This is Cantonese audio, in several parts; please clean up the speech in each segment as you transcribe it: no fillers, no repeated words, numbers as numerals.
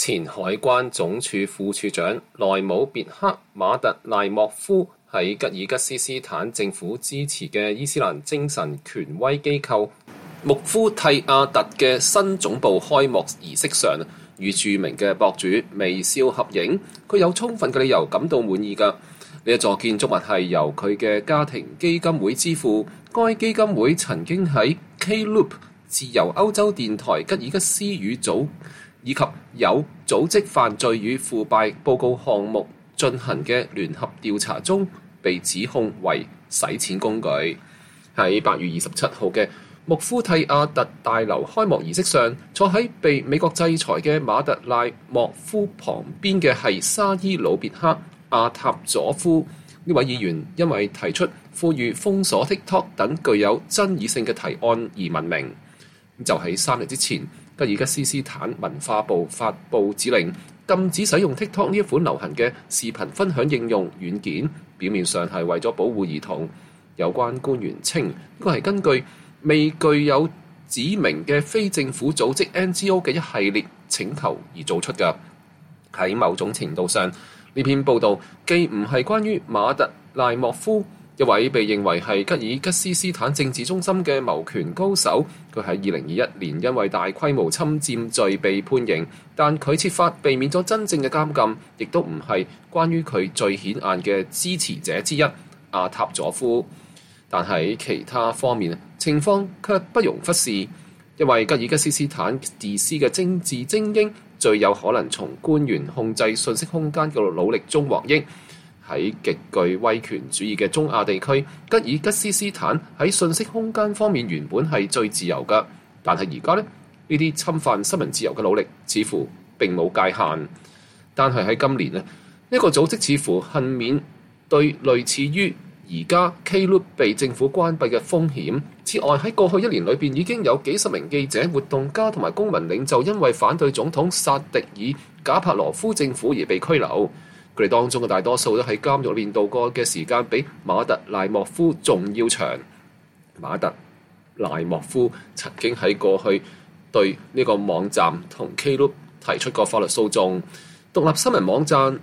前海關總署副署長內姆別克馬特賴莫夫喺吉爾吉斯斯坦政府支持嘅伊斯蘭精神權威機構穆夫蒂亞特嘅新總部開幕儀式上，與著名嘅博主微笑合影。佢有充分嘅理由感到滿意㗎。呢一座建築物係由佢嘅家庭基金會支付。該基金會曾經喺 K-Loop 自由歐洲電台吉爾吉斯語組以及有組織犯罪與腐敗報告項目進行嘅聯合調查中被指控為洗錢工具。喺8月27號嘅穆夫蒂亞特大樓開幕儀式上，坐喺被美國制裁嘅馬特賴莫夫旁邊嘅係沙伊魯別克阿塔佐夫。呢位議員因為提出呼籲封鎖 TikTok 等具有爭議性嘅提案而聞名。就喺3日之前，吉爾吉斯斯坦文化部發布指令，禁止使用 TikTok 呢一款流行嘅視頻分享應用軟件，表面上係為咗保護兒童。有關官員稱，呢個係根據未具有指明嘅非政府組織 NGO 嘅一系列請求而做出嘅。喺某種程度上，呢篇報導既唔係關於馬特賴莫夫，一位被認為係吉爾吉斯斯坦政治中心嘅謀權高手，佢喺2021年因為大規模侵佔罪被判刑，但佢設法避免咗真正嘅監禁，亦都唔係關於佢最顯眼嘅支持者之一阿塔佐夫。但喺其他方面，情況卻不容忽視，因為吉爾吉斯斯坦自私嘅政治精英最有可能從官員控制信息空間嘅努力中獲益。喺極具威權主義嘅中亞地區，吉爾吉斯斯坦喺信息空間方面原本係最自由㗎，但係而家呢啲侵犯新聞自由嘅努力似乎並冇界限。但係喺今年呢個組織似乎幸免對類似於而家 K-Loop 被政府關閉嘅風險。此外，喺過去1年裏邊已經有幾十名記者、活動家同埋公民領袖因為反對總統薩迪爾賈帕羅夫政府而被拘留。佢哋當中嘅大多數都喺監獄裏度過嘅時間比馬特賴莫夫仲要長。馬特賴莫夫曾經喺過去對呢個網站同 K-Loop 提出過法律訴訟。獨立新聞網站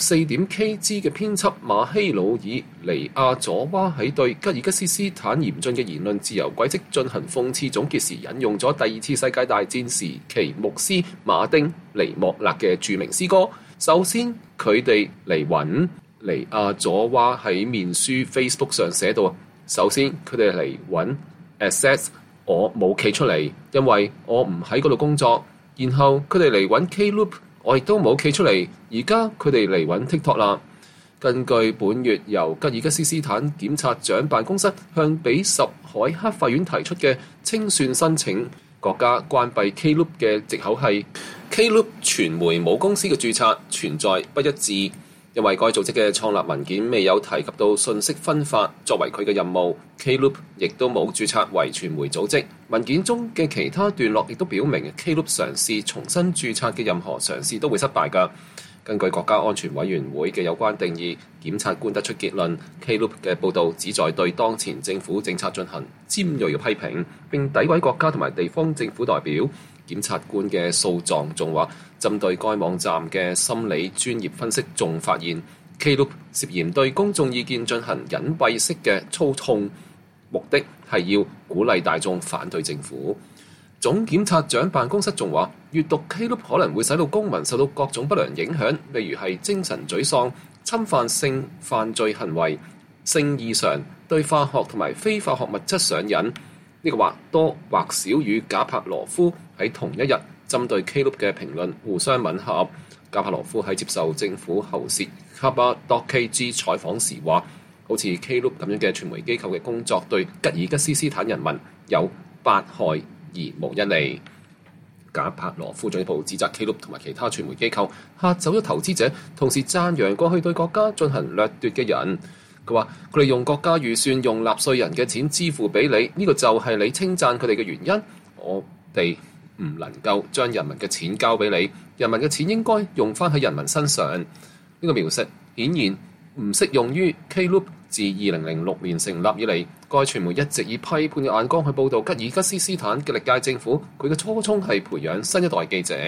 24.KG 嘅編輯馬希魯爾尼亞佐娃喺對吉爾吉斯斯坦嚴峻嘅言論自由軌跡進行諷刺總結時，引用咗第2次世界大戰時期牧師馬丁尼莫勒嘅著名詩歌。首先，佢哋嚟揾尼亞佐娃喺面書 Facebook 上寫到，首先佢哋嚟揾 Assets， 我冇企出嚟，因為我唔喺嗰度工作。然後佢哋嚟揾 K-Loop，我亦都冇企出嚟，而家佢哋嚟揾 TikTok 啦。根據本月由吉爾吉斯斯坦檢察長辦公室向比什凱克法院提出嘅清算申請，國家關閉 K-Loop 嘅藉口係 K-Loop 傳媒母公司嘅註冊存在不一致，因為該組織嘅創立文件未有提及到信息分發作為佢嘅任務。K-Loop 亦都冇註冊為傳媒組織，文件中嘅其他段落亦都表明 K-Loop 嘗試重新註冊嘅任何嘗試都會失敗㗎。根據國家安全委員會嘅有關定義，檢察官得出結論， K-Loop 嘅報導旨在對當前政府政策進行尖鋭嘅批評，並詆毀國家同埋地方政府代表。檢察官嘅訴狀仲話，針對該網站嘅心理專業分析，仲發現 K-Loop 涉嫌對公眾意見進行隱蔽式嘅操控，目的係要鼓勵大眾反對政府。總檢察長辦公室仲話，閱讀 K-Loop 可能會使到公民受到各種不良影響，例如係精神沮喪、侵犯性犯罪行為、性異常、對化學同埋非化學物質上癮。呢個或多或少與賈帕羅夫喺同一日針對 K-Loop 嘅評論互相吻合。賈帕羅夫喺接受政府喉舌卡巴多 KG 採訪時話，好似 K-Loop 咁樣嘅傳媒機構嘅工作對吉爾吉斯斯坦人民有百害而無一利。賈帕羅夫進一步指責 K-Loop 同埋其他傳媒機構嚇走咗投資者，同時讚揚過去對國家進行掠奪嘅人。佢話：佢哋用國家預算、用納稅人嘅錢支付俾你，呢個就係你稱讚佢哋嘅原因。我哋唔能夠將人民嘅錢交俾你，人民嘅錢應該用翻喺人民身上。呢個描述顯然唔適用於 K-Loop。自2006年成立以嚟，該傳媒一直以批判嘅眼光去報導吉爾吉斯斯坦嘅歷屆政府。佢嘅初衷係培養新一代記者，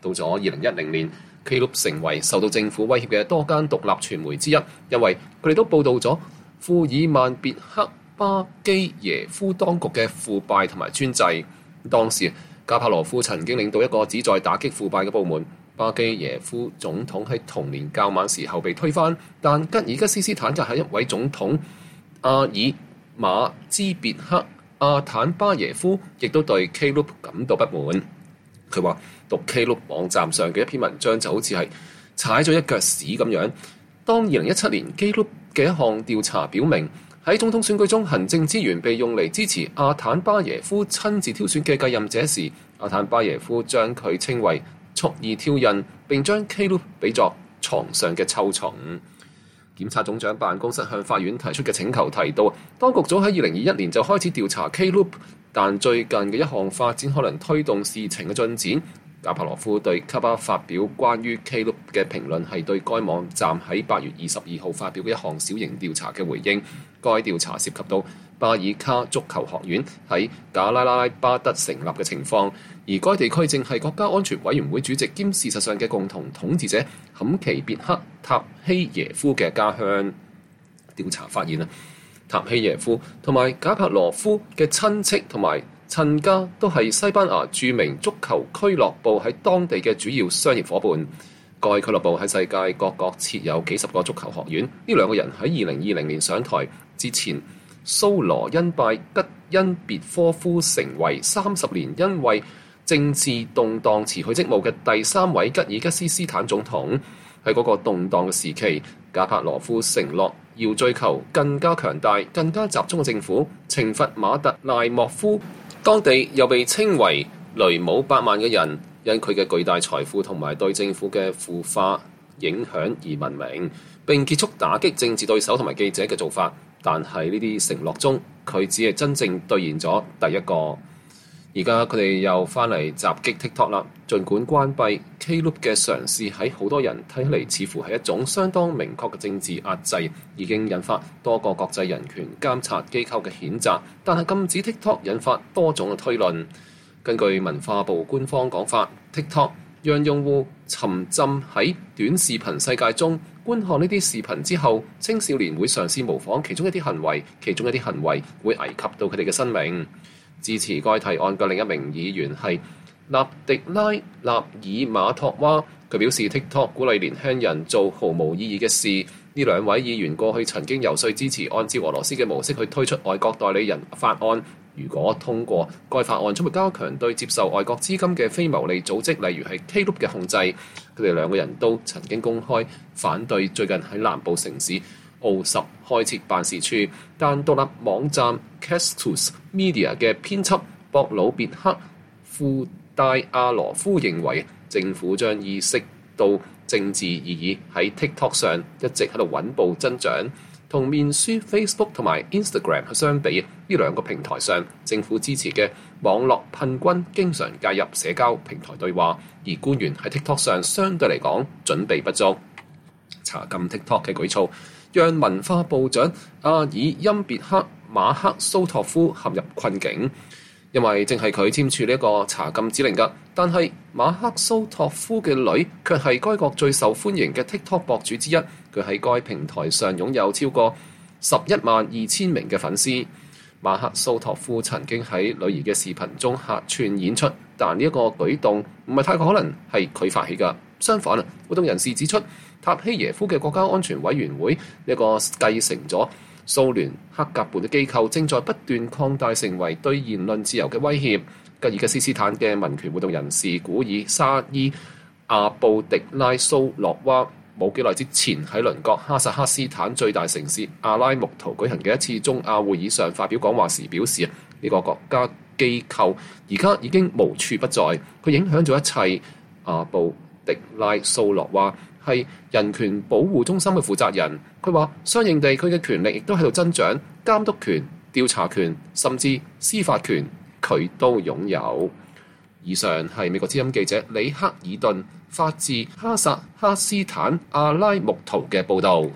到咗2010年，Kloop 成為受到政府威脅嘅多間獨立傳媒之一，因為佢哋都報導咗庫爾曼別克巴基耶夫當局嘅腐敗同埋專制。當時加帕羅夫曾經領導一個旨在打擊腐敗嘅部門。巴基耶夫總統喺同年較晚時候被推翻，但吉爾吉斯斯坦嘅下一位總統阿爾馬茲別克阿坦巴耶夫亦都對 Kloop 感到不滿。佢話讀 Kloop 網站上嘅一篇文章就好似係踩咗一腳屎咁樣。當2017年 Kloop 嘅一項調查表明，喺總統選舉中行政資源被用嚟支持阿坦巴耶夫親自挑選嘅繼任者時，阿坦巴耶夫將佢稱為蓄意挑釁，並將 Kloop 比作床上嘅臭蟲。檢察總長辦公室向法院提出嘅請求提到，當局早喺2021年就開始調查 Kloop，但最近嘅一項發展可能推動事情嘅進展。加帕羅夫對卡巴發表關於 Kloop 嘅評論係對該網站喺8月22號發表嘅一項小型調查嘅回應。該調查涉及到巴爾卡足球學院喺賈拉拉巴德成立嘅情況，而該地區正係國家安全委員會主席兼事實上嘅共同統治者坎奇別克塔希耶夫嘅家鄉。調查發現塔希耶夫同埋賈帕羅夫嘅親戚同埋親家都係西班牙著名足球俱樂部喺當地嘅主要商業夥伴。該俱樂部喺世界各國設有幾十個足球學院。呢兩個人喺2020年上台之前，蘇羅恩拜吉恩別科夫成為30年因為政治動盪辭去職務嘅第3位吉爾吉斯斯坦總統。喺嗰個動盪嘅時期，賈帕羅夫承諾要追求更加強大、更加集中嘅政府，懲罰馬特賴莫夫，當地又被稱為雷姆百萬嘅人，因佢嘅巨大財富同埋對政府嘅腐化影響而聞名，並結束打擊政治對手同埋記者嘅做法。但係呢啲承諾中，佢只係真正兌現咗第一個。而家佢哋又翻嚟襲擊 TikTok 啦。儘管關閉 Kloop 嘅嘗試喺好多人睇起嚟似乎係一種相當明確嘅政治壓制，已經引發多個國際人權監察機構嘅譴責。但係禁止 TikTok 引發多種嘅推論。根據文化部官方講法， TikTok 讓用戶沉浸喺短視頻世界中，觀看呢啲視頻之後，青少年會嘗試模仿其中一啲行為，其中一啲行為會危及到佢哋嘅生命。支持該提案嘅另一名議員係納迪拉納爾馬托娃，佢表示 TikTok 鼓勵年輕人做毫無意義嘅事。呢兩位議員過去曾經游說支持按照俄羅斯嘅模式去推出外國代理人法案，如果通過該法案，將會加強對接受外國資金嘅非牟利組織，例如係 Kloop 嘅控制。佢哋兩個人都曾經公開反對最近喺南部城市奧什開設辦事處，但獨立網站 Kestus Media 嘅編輯博魯別克庫戴亞羅夫認為，政府將意識到政治意義喺 TikTok 上一直喺度穩步增長。同面書 Facebook 同埋 Instagram 相比，呢兩個平台上政府支持嘅網絡噴軍經常介入社交平台對話，而官員喺 TikTok 上相對嚟講準備不足。查禁 TikTok 嘅舉措讓文化部長阿爾欽別克馬克蘇托夫陷入困境，因為正係佢簽署呢一個查禁指令㗎。但係馬克蘇托夫嘅女卻係該國最受歡迎嘅 TikTok 博主之一，佢喺該平台上擁有超過112000名嘅粉絲。馬克蘇托夫曾經喺女兒嘅視頻中客串演出，但呢一個舉動唔係太可能係佢發起㗎。相反，活動人士指出，塔希耶夫嘅國家安全委員會呢一個繼承咗蘇聯克格勃嘅機構，正在不斷擴大成為對言論自由嘅威脅。吉爾吉斯斯坦嘅民權活動人士古爾沙伊阿布迪拉蘇洛娃冇幾耐之前喺鄰國哈薩克斯坦最大城市阿拉木圖舉行嘅一次中亞會議上發表講話時表示，呢個國家機構而家已經無處不在，佢影響咗一切。阿布迪拉蘇洛娃係人權保護中心嘅負責人，佢話相應地佢嘅權力亦都喺度增長，監督權、調查權甚至司法權佢都擁有。以上係美國之音記者里克爾頓發自哈薩克斯坦阿拉木圖嘅報導。